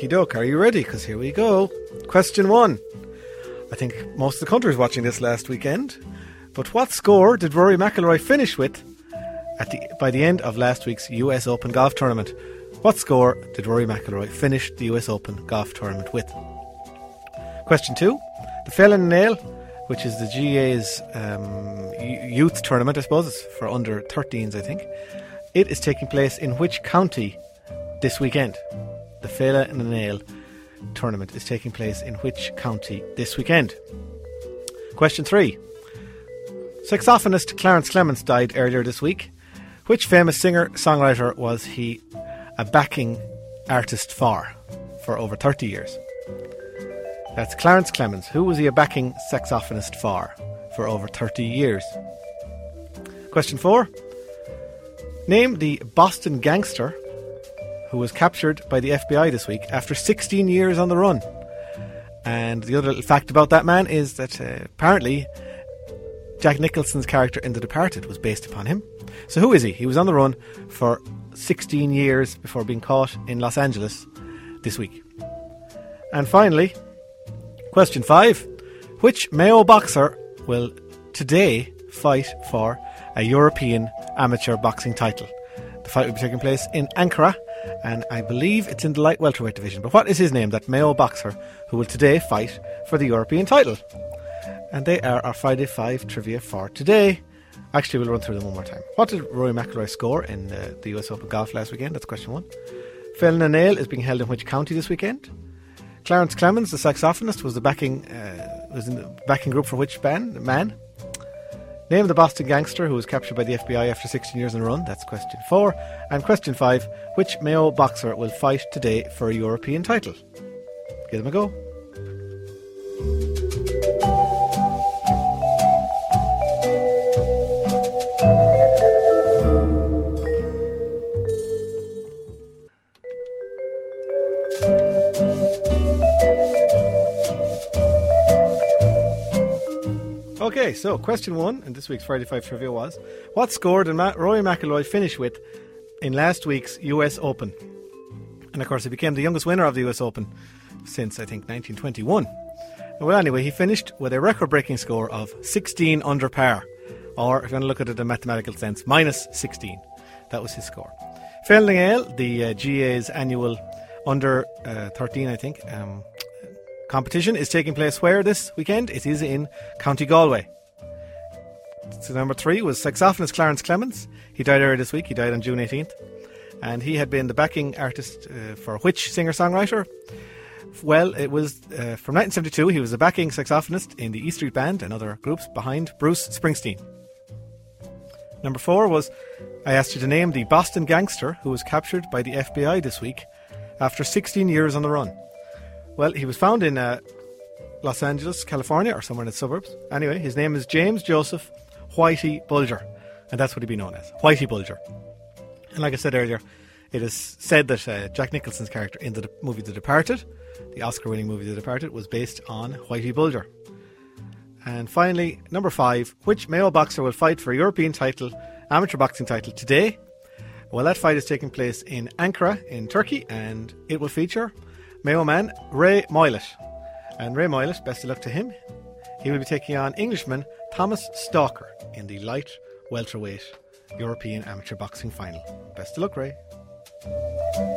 Okie doke, are you ready? Because here we go. Question 1. I think most of the country was watching this last weekend. But what score did Rory McIlroy finish with by the end of last week's US Open golf tournament? What score did Rory McIlroy finish the US Open golf tournament with? Question 2. The Fellin Nail, which is the GA's youth tournament, I suppose. It's for under 13s, I think. It is taking place in which county this weekend? The Fela in the Nail tournament is taking place in which county this weekend? Question 3. Saxophonist Clarence Clements died earlier this week. Which famous singer-songwriter was he a backing artist for over 30 years? That's Clarence Clements. Who was he a backing saxophonist for over 30 years? Question 4. Name the Boston gangster who was captured by the FBI this week after 16 years on the run. And the other little fact about that man is that apparently Jack Nicholson's character in The Departed was based upon him. So who is he? He was on the run for 16 years before being caught in Los Angeles this week. And finally, question 5. Which Mayo boxer will today fight for a European amateur boxing title? The fight will be taking place in Ankara, and I believe it's in the light welterweight division. But what is his name, that Mayo boxer who will today fight for the European title? And they are our Friday 5 trivia for today. Actually, we'll run through them one more time. What did Rory McIlroy score in the US Open golf last weekend? That's question 1. Fellin Nail is being held in which county this weekend? Clarence Clements, the saxophonist, was in the backing group for which man? Name the Boston gangster who was captured by the FBI after 16 years on a run. That's question 4. And question 5. Which Mayo boxer will fight today for a European title? Give them a go. Okay, so question 1 in this week's Friday 5 trivia was, what score did Rory McIlroy finish with in last week's US Open? And of course he became the youngest winner of the US Open since, I think, 1921. Well, anyway, he finished with a record-breaking score of 16 under par, or if you want to look at it in a mathematical sense, minus 16. That was his score. Fellin Nail, the GA's annual under 13, I think, competition is taking place where this weekend? It is in County Galway. So number 3 was saxophonist Clarence Clements. He died earlier this week. He died on June 18th. And he had been the backing artist for which singer-songwriter? Well, it was from 1972. He was the backing saxophonist in the E Street Band and other groups behind Bruce Springsteen. Number 4 was, I asked you to name the Boston gangster who was captured by the FBI this week after 16 years on the run. Well, he was found in Los Angeles, California, or somewhere in the suburbs. Anyway, his name is James Joseph Whitey Bulger, and that's what he'd be known as, Whitey Bulger. And like I said earlier, it is said that Jack Nicholson's character in the movie The Departed, the Oscar-winning movie The Departed, was based on Whitey Bulger. And finally, number 5, which Mayo boxer will fight for a European title, amateur boxing title today? Well, that fight is taking place in Ankara in Turkey, and it will feature Mayo man Ray Moylett. And Ray Moylett, best of luck to him. He will be taking on Englishman Thomas Stalker in the light welterweight European amateur boxing final. Best of luck, Ray.